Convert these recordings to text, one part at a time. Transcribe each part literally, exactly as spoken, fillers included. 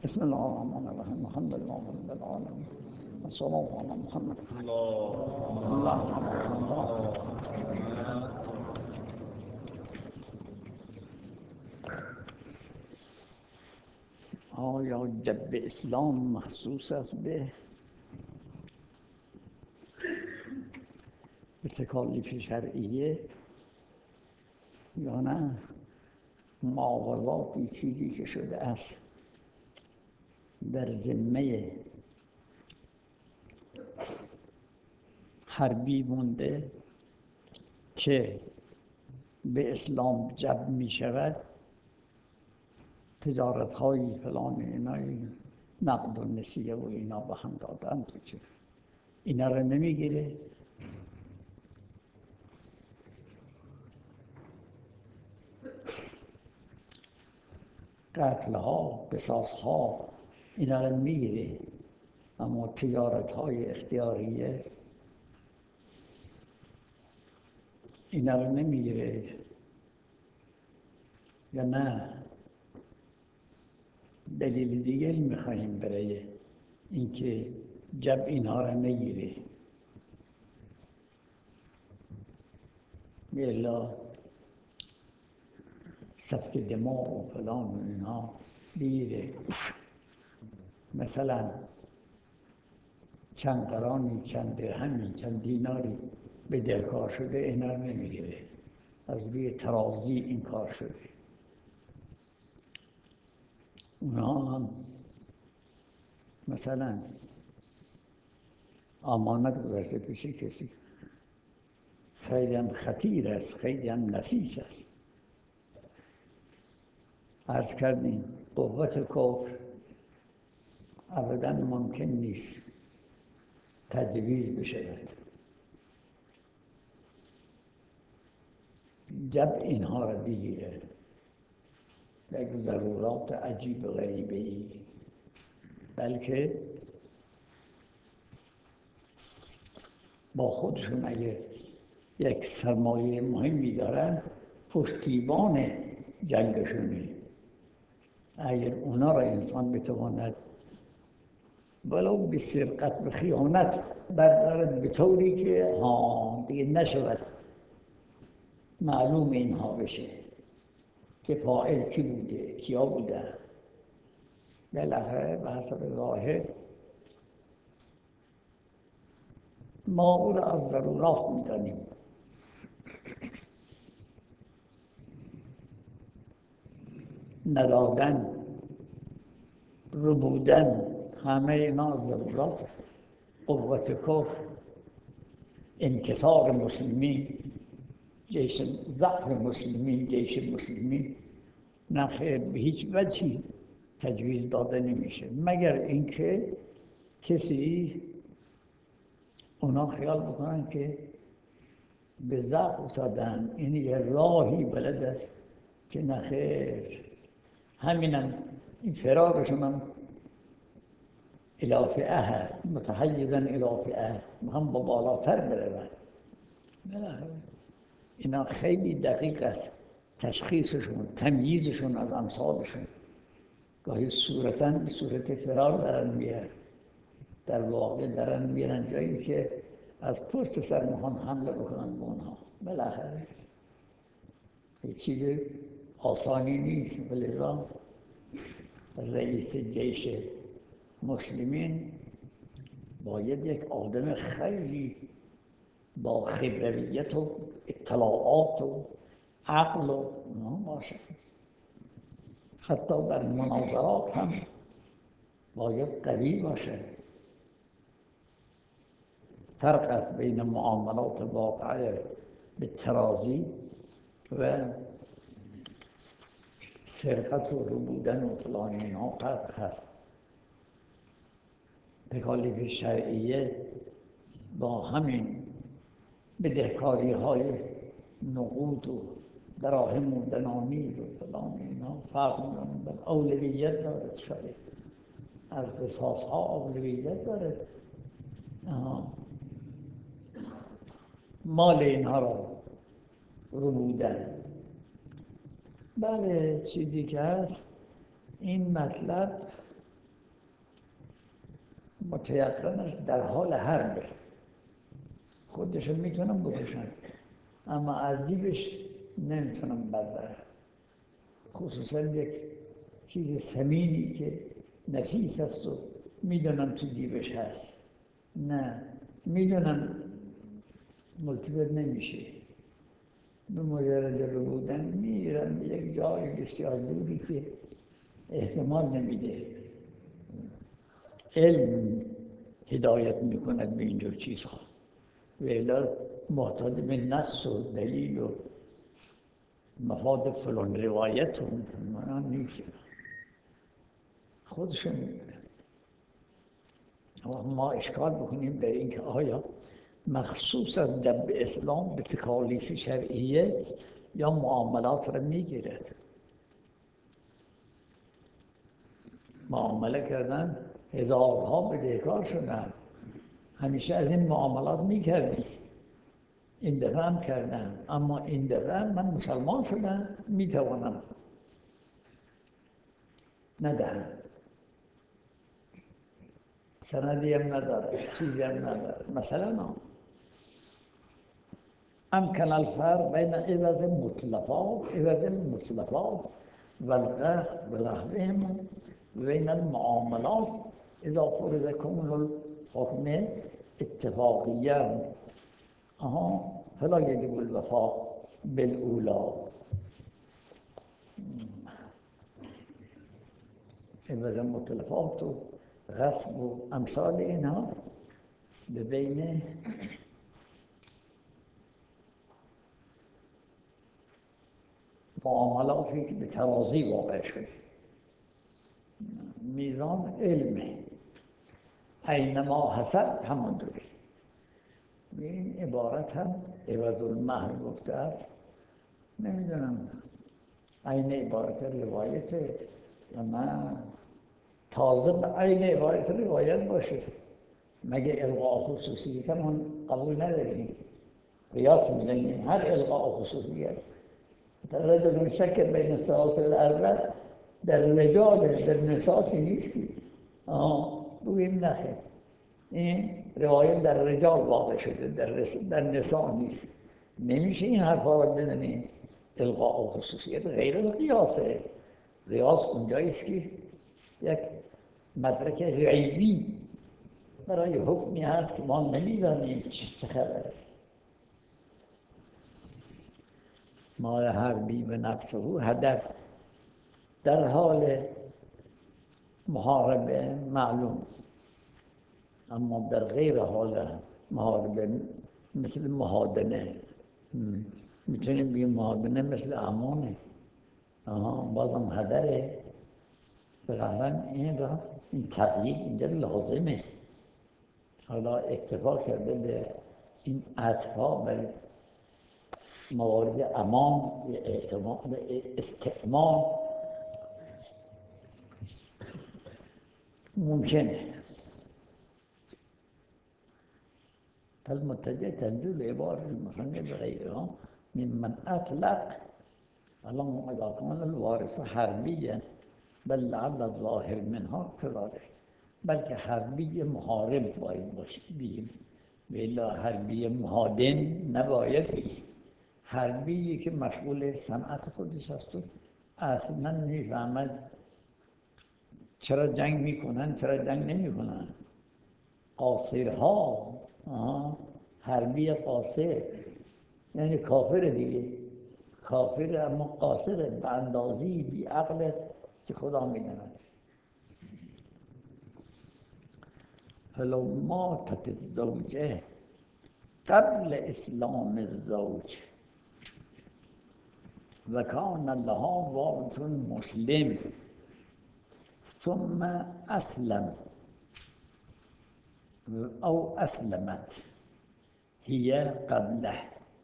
بسم الله الرحمن الرحیم. الحمد لله رب العالمین و صلی الله علی محمد. بسم الله الرحمن الرحیم. آیا جب اسلام مخصوص است به به تکالیف شرعیه یا نه معاوضاتی چیزی که شده است در ذمه حربی مونده که به اسلام جب می شود، تجارت های فلان اینای نقد و نسیه و اینا به هم دادن تو چه اینا رو نمیگیره. قتل ها، قصاص ها اینا رو میگیره، اما تجارت های اختیاریه اینا رو نمیگیره. یا نه دلیل دیگه میخواییم برای اینکه جب اینها رو نگیره؟ الا سفک دماغ و فلان و اینها بگیره. مثلا چند قرانی، چند درهمی، چند دیناری به دلکار شده، اینا رو نمیگیره. از روی ترازی این کار شده. اونا هم مثلا امانت گذاشته پیش کسی، خیلی هم خطیر است، خیلی هم نفیس است. عرض کردیم قوت کفر ابداً ممکن نیست تجویز بشود. جب اینها را بگیره یک ضرورات عجیب و غریبه ای، بلکه با خودشون اگه یک سرمایه مهمی دارن پشتیبان جنگشونه. اگر اونا را انسان بتواند ولو به سرقت و خیانت بردارد به طوری که ها دیگه نشود معلوم اینها بشه که فاعل کی بوده، کیا بوده، بالاخره به حسب ظاهر ما او را از ضرورات میدانیم. ندادن، ربودن، همه اینا ضرورات. قوت کفر، انکسار مسلمین، جیش ضعف مسلمین، جیش مسلمین، نه خیر به هیچ وجهی تجویز داده نمیشه، مگر اینکه کسی اونا خیال بکنن که به ضعف افتادن، این یه راهی بلد است که نه خیر، همینم این فرارشون هم الافعه هست، متحیزن الافعه، هم با بالاتر برون. اینا خیلی دقیق است تشخیصشون، تمییزشون از امثالشون. گاهی صورتاً به صورت فرار دارن میرن، در واقع دارن میرن جایی که از پشت سر میخوان حمله بکنن به اونها. بالاخره یه چیز آسانی نیست. ولذا رئیس جیش مسلمین باید یک آدم خیلی با خبرویت و اطلاعات و عقل و باشه. حتی در مناظرات هم باید قوی باشه. فرق است بین معاملات واقعه به ترازی و سرقت و ربودن و فلان اینها فرق هست. تکالیف شرعیه با همین بدهکاری های نقود و دراهم و دنانیر و فلان اینا فرق می‌کنه. اولویت دارد شاید، از قصاص ها اولویت دارد. مال اینها را ربودن. بله چیزی که هست این مطلب متیقنش در حال حرب، خودشو میتونم بکشن اما از جیبش نمیتونم بردارم، خصوصا یک چیز ثمینی که نفیس است و میدونم تو جیبش هست، نه میدونم ملتفت نمیشه، به مجرد رو بودن میرم به یک جای بسیار دوری که احتمال نمیده. علم هدایت میکند به اینجور چیزها و الا محتاج به نص و دلیل و مفاد فلان روایت و من نیست، خودشون میدونن. ما اشکال بکنیم در اینکه آیا مخصوص از دب اسلام به تکالیف شرعیه یا معاملات را میگیرد. معامله کردن هزارها بدهکار شدن، همیشه از این معاملات میکردی، این دفعه هم کردم، اما این دفعه من مسلمان شدم میتوانم ندهم، سندی هم نداره، چیزی هم نداره. مثلا امکن الفرق بین عوض مطلقات عوض المطلقات والغصب ونحوهما بین المعاملات اذا فرض کون الحکم اتفاقیا آها فلا یجب الوفاء بالاولی. عوض مطلقات و غصب و امثال اینها به بین معاملاتی که به ترازی واقع شده، میزان علمه اینما حسد همون دوری. این عبارت هم عوض المهر گفته است، نمیدونم این عبارت روایت و من تازه این عبارت روایت باشه مگه الغاء خصوصیت همون قبول نداریم، قیاس میدنیم هر الغاء خصوصیت در رجل شک بین سلاسل الاربع در رجال در نساء که نیست که آه بگویم نخیر این روایت در رجال واقع شده در, در نساء نیست، نمیشه این حرفا رو بدنیم الغاء خصوصیت غیر از قیاسه. قیاس اونجاییست که یک مدرک غیبی برای حکمی هست که ما نمیدانیم چه خبره. ما حربی به نفسه هدف در حال محاربه معلوم، اما در غیر حال محاربه مثل مهادنه، میتونیم بگیم مهادنه مثل امانه، آها بازم هدره. بقیدن این را این تقیید اینجا لازمه. حالا اکتفا کرده به این عطفا بر موارد امان و استعمال ممکنه. فالمتجه تنزل عبارة المصنف بغيرها ممن أطلق اللهم إذا كان الوارث حربيا بل لعل الظاهر منها كذلك، بلکه حربی محارب باید باشه بگیم، ولی حربی مهادن نباید بگیم. حربی که مشغول صنعت خودش است و اصلا نمیفهمد چرا جنگ میکنن چرا جنگ نمیکنن. قاصرها حربی قاصر یعنی کافر دیگه، کافر اما قاصر به اندازی بی عقل است که خدا میداند. فلو ماتت الزوجه قبل اسلام الزوج و کان لها وارث مسلم ثم اسلم او اسلمت هي قبله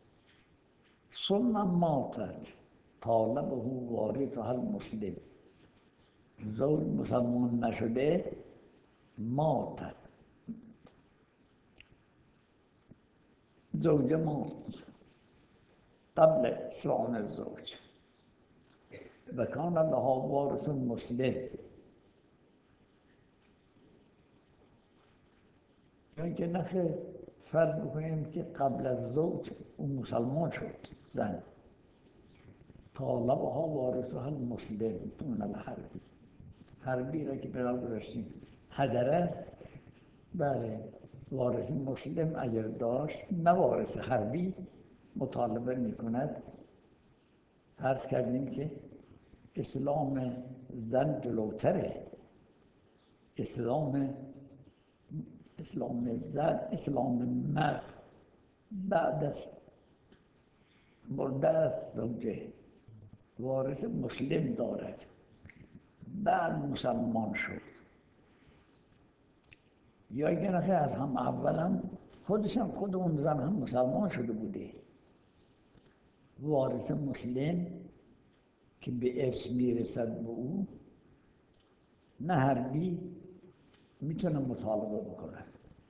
ثم ماتت طالبه وارثها المسلم، زوج مسلمان نشده ماتت، زوجه مات قبل اسلام الزوج و کان لها وارث مسلم، یا که نخیر فرض بکنیم که قبل از زوج اون مسلمان شد زن طالبها وارثها المسلم دون الحربی، حربی را که برای گذاشتیم هدر است، بله وارث مسلم اگر داشت نه وارث حربی مطالبه می کند. فرض کردیم که اسلام زن جلوتره، اسلام اسلام زن اسلام مرد بعد از مرده از زوجه وارث مسلم دارد، بعد مسلمان شد. یا اگر نخیر از هم اول هم خودش هم خود اون زن هم مسلمان شده بوده، وارث مسلم که به ارث میرسد به او نه حربی میتونه مطالبه بکنه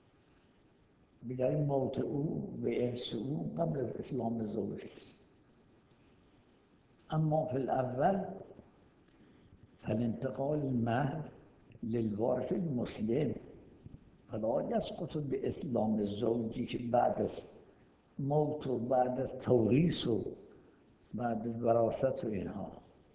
بدای موت او و ارث او قبل از اسلام زوج. اما فی الاول فالانتقال المهر للوارث المسلم فلا یسقط به اسلام زوجی که بعد از موت و بعد از توریث و بعد از وراثت و اینها.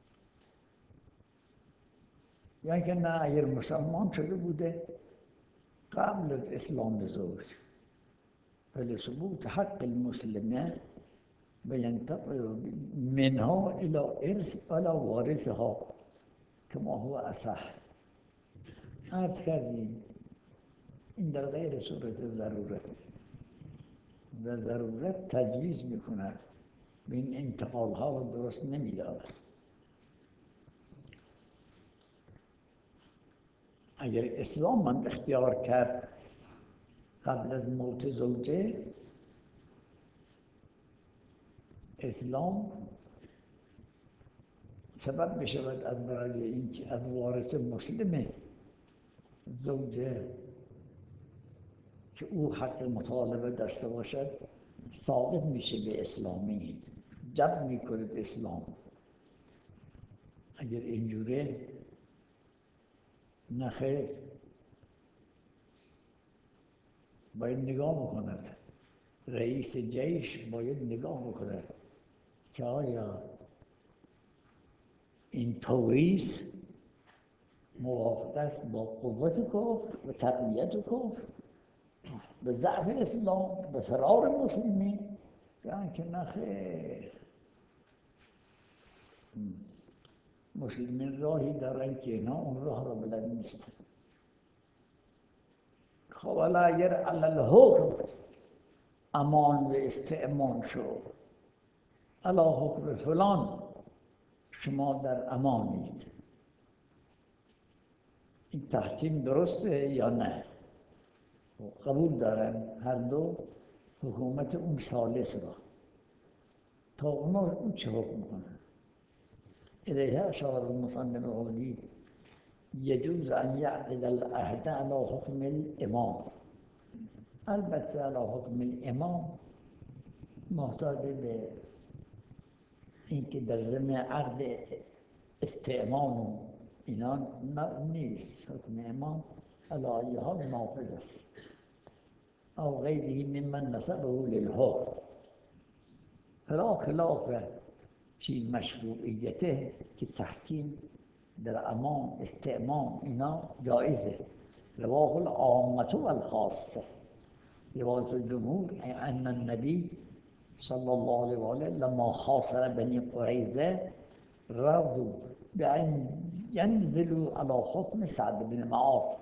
یعنی که نه اگر مسلمان شده بوده قبل از اسلام زوج فلثبوت حق المسلمه و ینتقل منها الى ارث الى وارثها کما هو اصح. عرض کردیم این در غیر صورت ضرورت و ضرورت تجویز میکند به این انتقال ها رو درست نمیدارد. اگر اسلام من اختیار کرد قبل از موت زوجه، اسلام سبب بشود از برای اینکه از وارث مسلم زوجه که او حق مطالبه داشته باشد ثابت میشه به اسلامی، جب میکنه به اسلام. اگر اینجوره نخیر باید نگاه بکند، رئیس جیش باید نگاه بکند که آیا این توریث موافق است با قوت کفر و تقویت کفر، به ضعف اسلام، به فرار مسلمین، یعنی که نخیر مسلمین راهی دارن که اینا اون راه را بلد نیستن. خب حالا اگر علی الحکم امان و استئمان شد، علی حکم فلان شما در امانید، این تحکیم درسته یا نه؟ قبول دارن هر دو حکومت اون ثالث را، تا اونا اون چه حکم کنن. الیه اشار المصنف قولی یجوز ان یعقد العهد علی حکم الامام. البته علی حکم الامام محتاج به اینکه در ضمن عقد استعمام و اینا نیست، حکم امام علی ای حال نافذ است. او غیره ممن نسبه للحکم فلا خلاف فی مشروعیته که تحکیم در امان استعمام اینا جایزه. رواه العامة والخاصه، روایت الجمهور ان النبی صلی الله علیه و آله لما خاصر بنی قریظه رضوا بأن ينزلوا على حكم سعد بن معاذ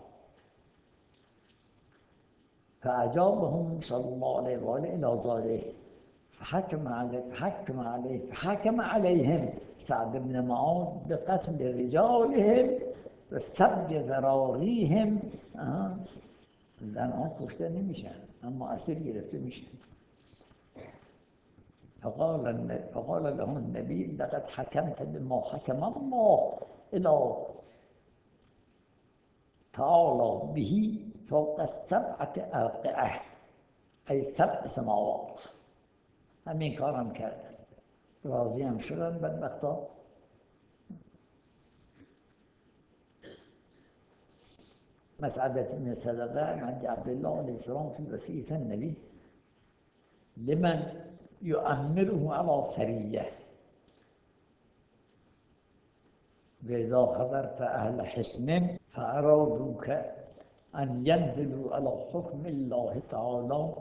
فأجابهم صلى الله عليه وآله إلى ذلك فحكم عليه فحكم عليه فحكم عليهم سعد بن معاذ بقتل رجالهم وسبج ذراريهم. زنها کشته نمیشن اما اسیر گرفته میشن. فقال فقال له النبي لقد حكمت بما حكم الله إلى تعالى به فوق السبعة أرقعة أي سبع سماوات. همین کار هم کردن، راضی هم شدن بدبختا. مسعدة بن صدقة عند عبد الله عليه السلام في وصية النبي لمن يؤمره على سرية وإذا حضرت أهل حصن فأرادوك أن ينزلوا على حكم الله تعالى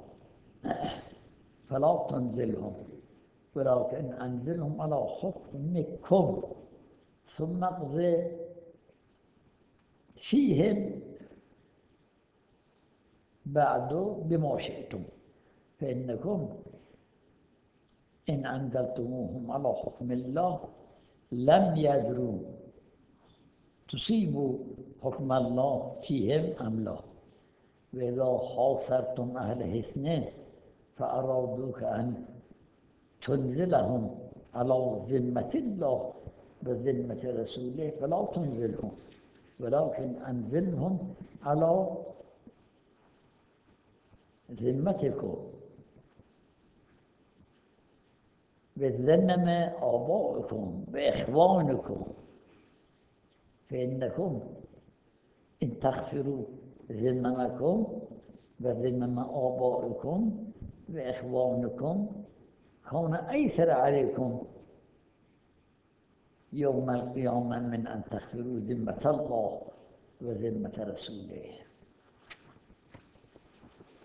فلا تنزلهم ولكن أنزلهم على حكمكم ثم اقضي فيهم بعد بما شئتم فإنكم إن أنزلتموهم على حكم الله لم يدروا تصيبوا حكم الله فيهم أم لا وإذا حاصرتم أهل حصن فأرادوك أن تنزلهم على ذمة الله بذمة رسوله فلا تنزلهم ولكن أنزلهم على ذمتكم بذمم آبائكم بإخوانكم فإنكم إن تغفروا ذممكم وذمم آبائكم وإخوانكم كان أيسر عليكم يوم القيامة من أن تغفروا ذمة الله وذمة رسوله